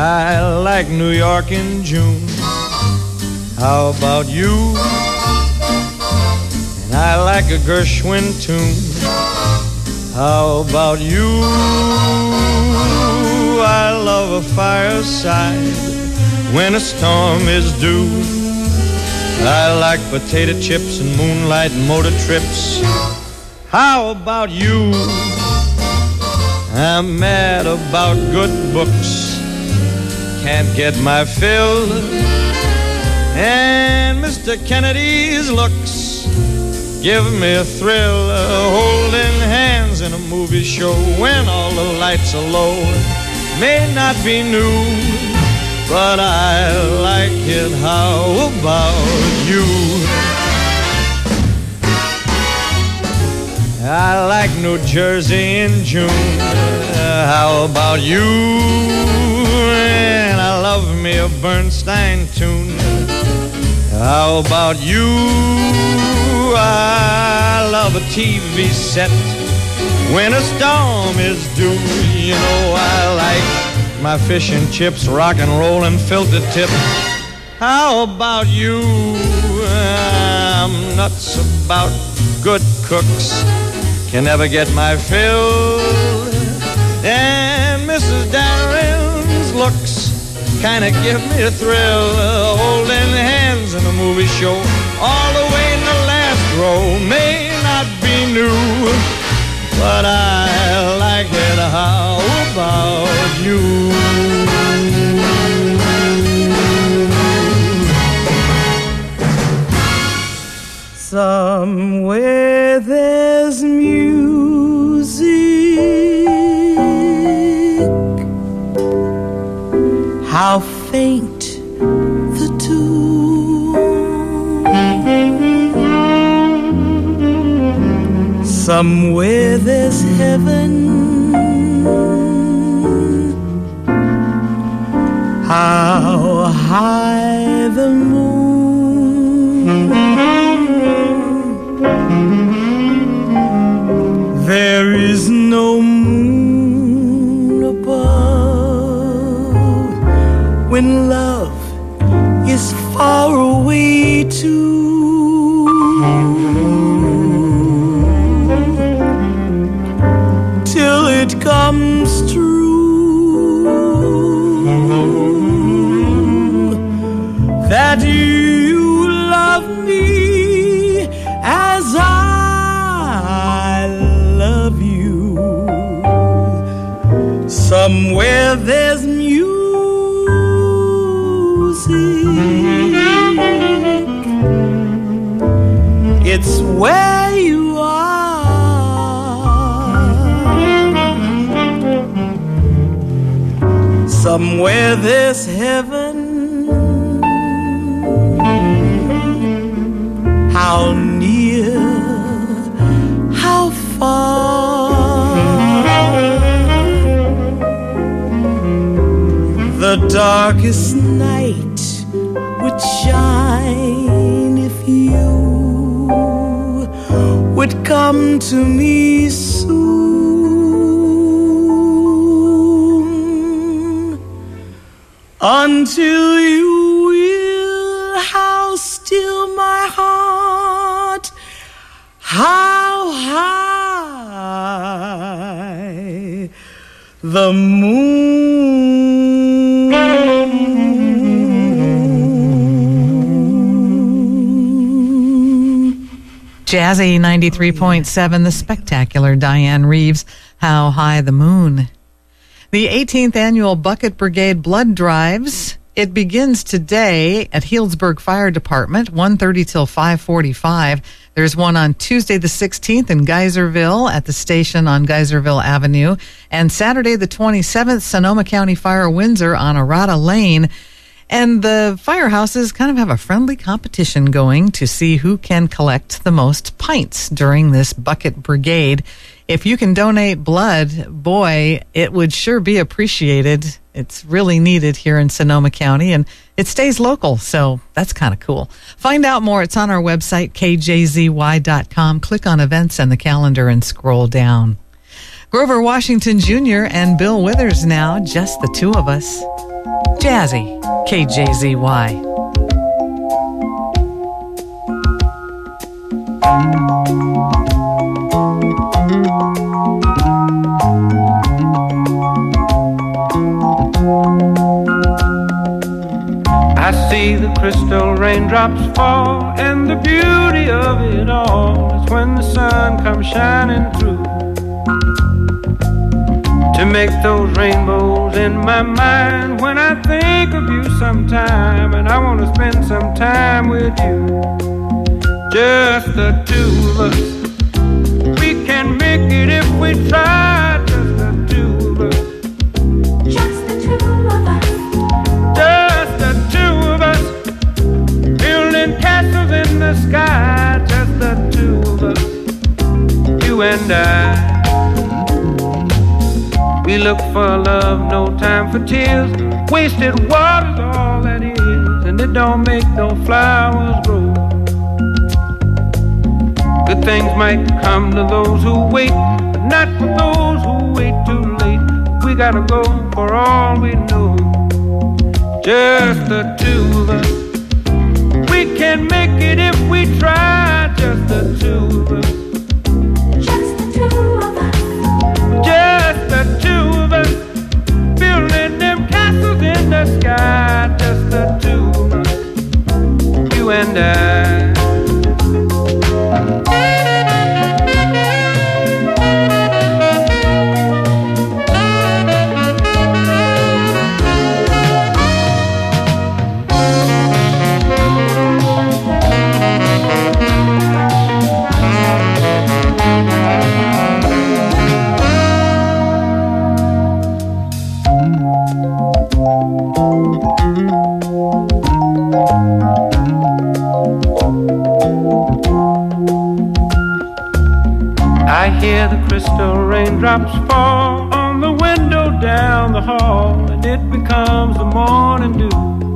I like New York in June. How about you? And I like a Gershwin tune. How about you? I love a fireside when a storm is due. I like potato chips and moonlight and motor trips. How about you? I'm mad about good books, can't get my fill. And Mr. Kennedy's looks give me a thrill. Holding hands in a movie show when all the lights are low may not be new, but I like it. How about you? I like New Jersey in June. How about you? And I love me a Bernstein tune. How about you? I love a TV set when a storm is due. You know I like my fish and chips, rock and roll and filter tip. How about you? I'm nuts about good cooks, can never get my fill. And Mrs. Darren's looks kinda give me a thrill. Holding hands in a movie show all the way in the last row may not be new, but I like it. How about you? Somewhere there's music, how faint the tune. Somewhere there's heaven, how high the moon. There is no moon above when love is far away too. Till it comes true that you love me as I love you. Somewhere there's music, it's where you are. Somewhere there's heaven, how near, how far. The darkest night would shine if you would come to me soon. Until you will, how still my heart, how high the moon. Jazzy 93.7, the spectacular Diane Reeves, How High the Moon. The 18th annual Bucket Brigade Blood Drives. It begins today at Healdsburg Fire Department, 1:30 till 5:45. There's one on Tuesday the 16th in Geyserville at the station on Geyserville Avenue. And Saturday the 27th, Sonoma County Fire Windsor on Arata Lane. And the firehouses kind of have a friendly competition going to see who can collect the most pints during this bucket brigade. If you can donate blood, boy, it would sure be appreciated. It's really needed here in Sonoma County, and it stays local, so that's kind of cool. Find out more. It's on our website, kjzy.com. Click on events and the calendar and scroll down. Grover Washington Jr. and Bill Withers now, Just the Two of Us. Jazzy, KJZY. I see the crystal raindrops fall, and the beauty of it all is when the sun comes shining through to make those rainbows in my mind. When I think of you sometime, and I want to spend some time with you, just the two of us. We can make it if we try, just the two of us. Just the two of us. Just the two of us. Building castles in the sky, just the two of us. You and I. We look for love, no time for tears. Wasted water's all that is, and it don't make no flowers grow. Good things might come to those who wait, but not for those who wait too late. We gotta go for all we know. Just the two of us. We can make it if we try, just the two of us. Just the two of us. Just the two of us, building them castles in the sky. Just the two of us, you and I. I hear the crystal raindrops fall on the window down the hall, and it becomes the morning dew.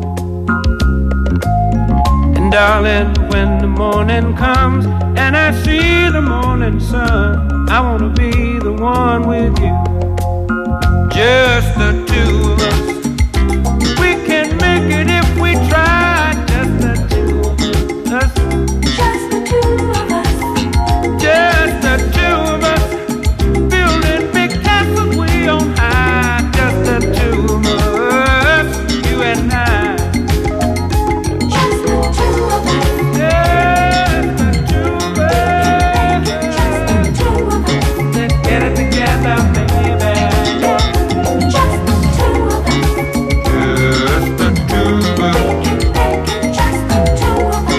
And darling, when the morning comes and I see the morning sun, I wanna be the one with you. Just the two of us. We can make it if we try. Just the two of us. Just the two of us. Just the two of us, building big castles way on high. Just the two of us, you and I. Just the two of us. Just the two of us. Just the two of us. Let's get it together, baby. Just the two of us. Just the two of us. Just the two of us.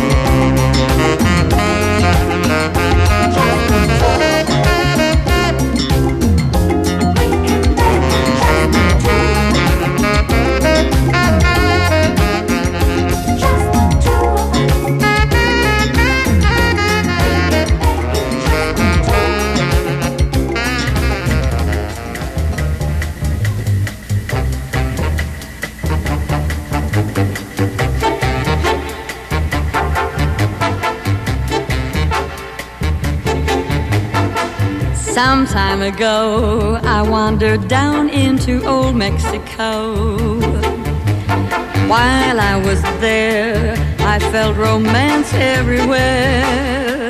Some time ago, I wandered down into old Mexico. While I was there, I felt romance everywhere.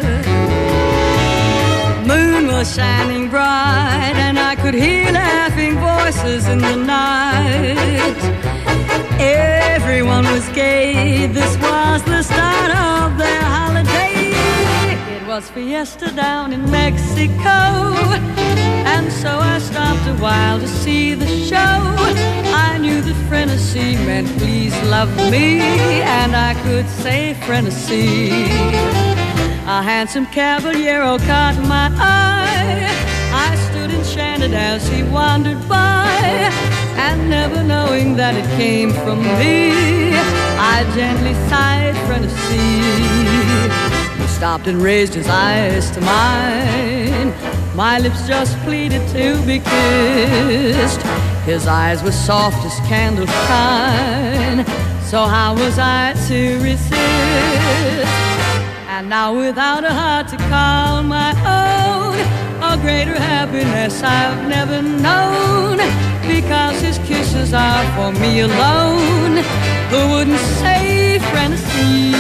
Moon was shining bright, and I could hear laughing voices in the night. Everyone was gay, this was the start of their holiday. It was fiesta down in Mexico, and so I stopped a while to see the show. I knew that Frenesy meant please love me, and I could say Frenesy. A handsome caballero caught my eye. I stood enchanted as he wandered by, and never knowing that it came from me, I gently sighed Frenesy. He stopped and raised his eyes to mine. My lips just pleaded to be kissed. His eyes were soft as candle shine, so how was I to resist? And now without a heart to call my own, a greater happiness I've never known, because his kisses kisses are for me alone. Who wouldn't say Fantasy?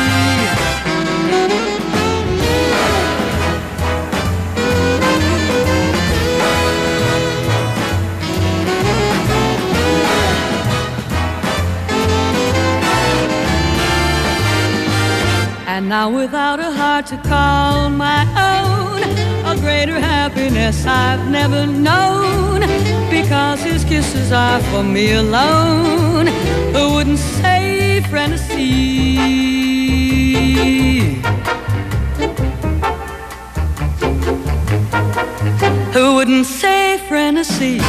And now without a heart to call my own, a greater happiness I've never known, because his kisses are for me alone. Who wouldn't say Fantasy? Who wouldn't say Fantasy?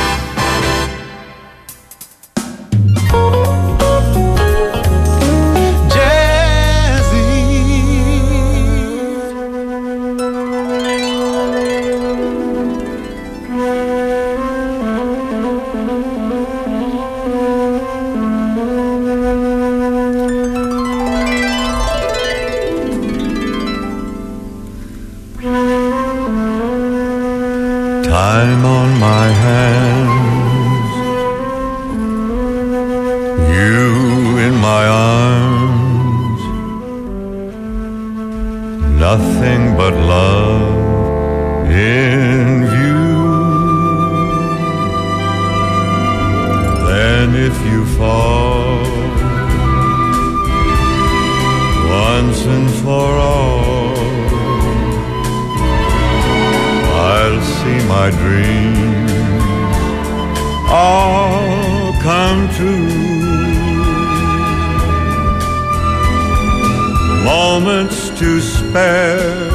Time on my hands, you in my arms, nothing but love in view. Then if you fall once and for all, I'll see my dreams all come true. Moments to spare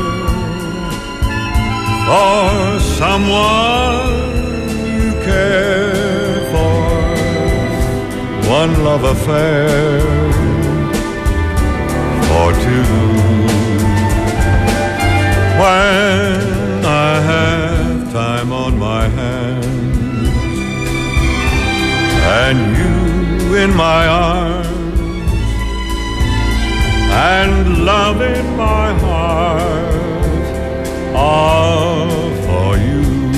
for someone you care for. One love affair for two. When I have time on my hands and you in my arms and love in my heart, all for you.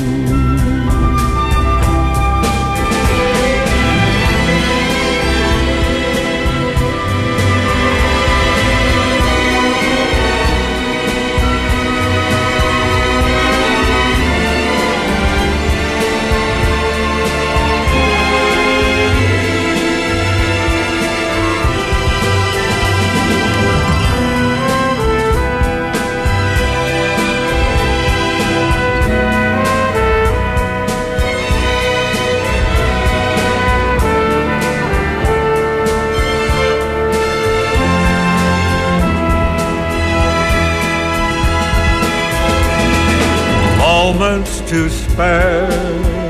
Moments to spare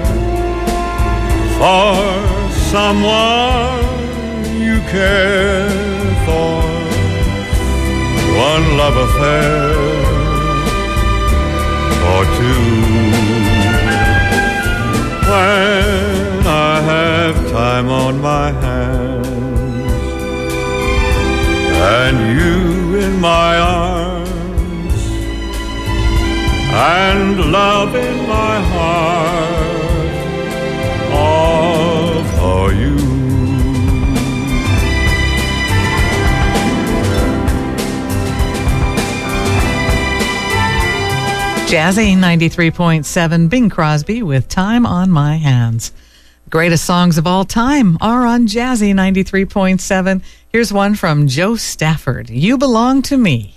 for someone you care for. One love affair for two. When I have time on my hands and you in my arms and love in my heart, all for you. Jazzy 93.7, Bing Crosby with Time on My Hands. Greatest songs of all time are on Jazzy 93.7. Here's one from Joe Stafford, You Belong to Me.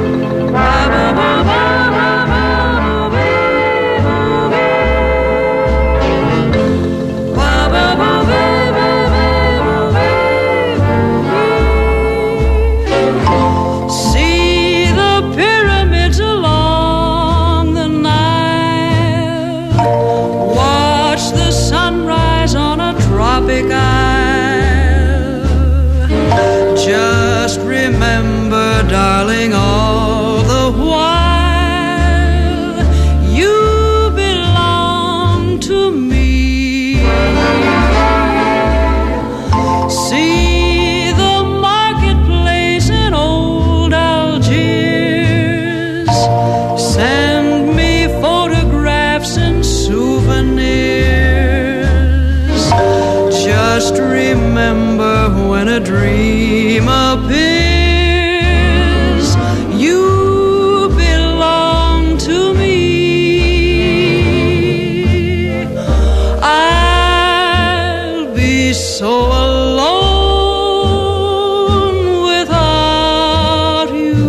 Just remember, darling, all the while you belong to me. See the marketplace in old Algiers. Send me photographs and souvenirs. Just Just remember when a dream appears, you belong to me. I'll be so alone without you.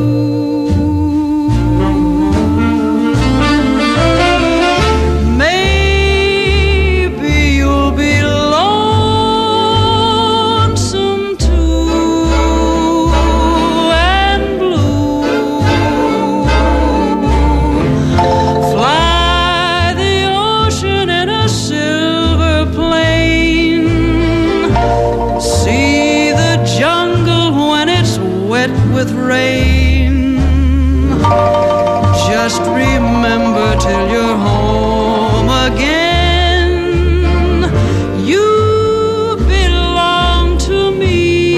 Maybe you'll be lonesome too and blue. Fly the ocean in a silver plane. See the jungle when it's wet with rain. Just remember till you're home again, you belong to me.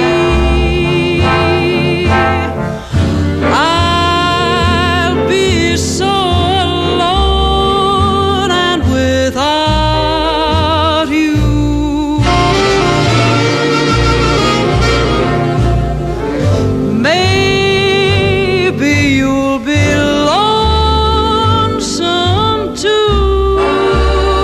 I'll be so alone and without you. Maybe you'll be lonesome too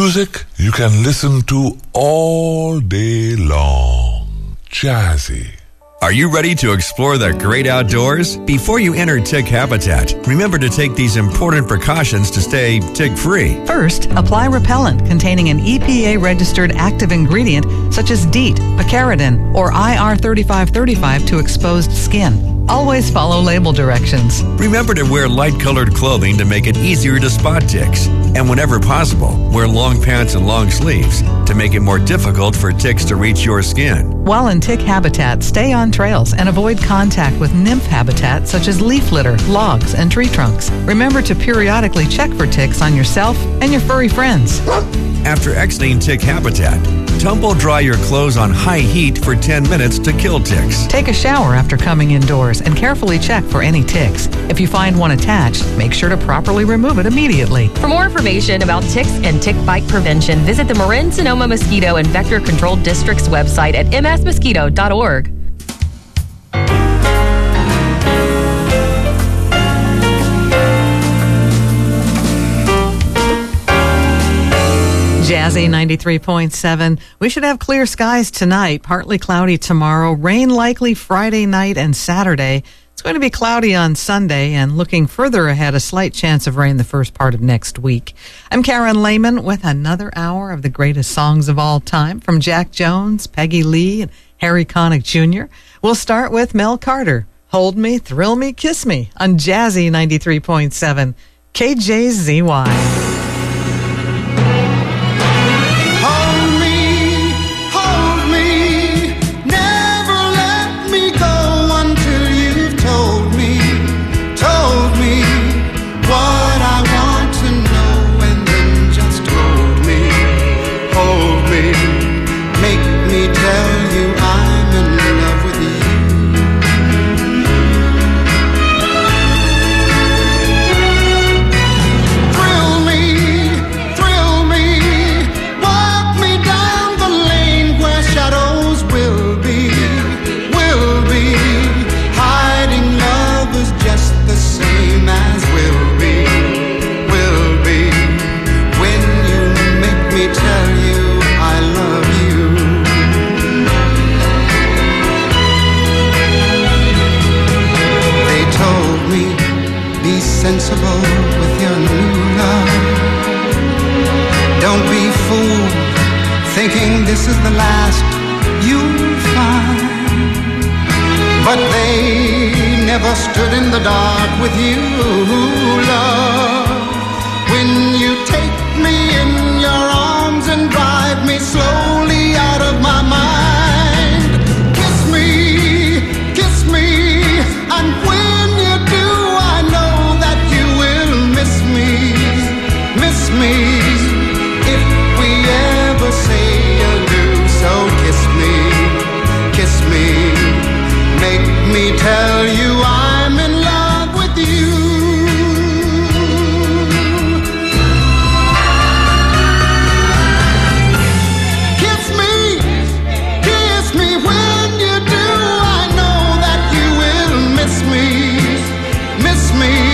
Music you can listen to all day long. Jazzy. Are you ready to explore the great outdoors? Before you enter tick habitat, remember to take these important precautions to stay tick-free. First, apply repellent containing an EPA-registered active ingredient such as DEET, picaridin, or IR3535 to exposed skin. Always follow label directions. Remember to wear light-colored clothing to make it easier to spot ticks. And whenever possible, wear long pants and long sleeves to make it more difficult for ticks to reach your skin. While in tick habitat, stay on trails and avoid contact with nymph habitat such as leaf litter, logs, and tree trunks. Remember to periodically check for ticks on yourself and your furry friends. After exiting tick habitat, tumble dry your clothes on high heat for 10 minutes to kill ticks. Take a shower after coming indoors and carefully check for any ticks. If you find one attached, make sure to properly remove it immediately. For more information about ticks and tick bite prevention, visit the Marin-Sonoma Mosquito and Vector Control District's website at msmosquito.org. Jazzy 93.7. We should have clear skies tonight, partly cloudy tomorrow, rain likely Friday night and Saturday. It's going to be cloudy on Sunday, and looking further ahead, a slight chance of rain the first part of next week. I'm Karen Lehman with another hour of the greatest songs of all time from Jack Jones, Peggy Lee, and Harry Connick Jr. We'll start with Mel Carter, Hold Me, Thrill Me, Kiss Me on Jazzy 93.7, KJZY. Sensible with your new love. Don't be fooled thinking this is the last you'll find. But they never stood in the dark with you, love. When you take me in your arms and drive me slowly out of my mind. Kiss me, and when you do, I know that you will miss me, if we ever say adieu. So kiss me, make me tell you I'm in love with you. Kiss me when you do, I know that you will miss me.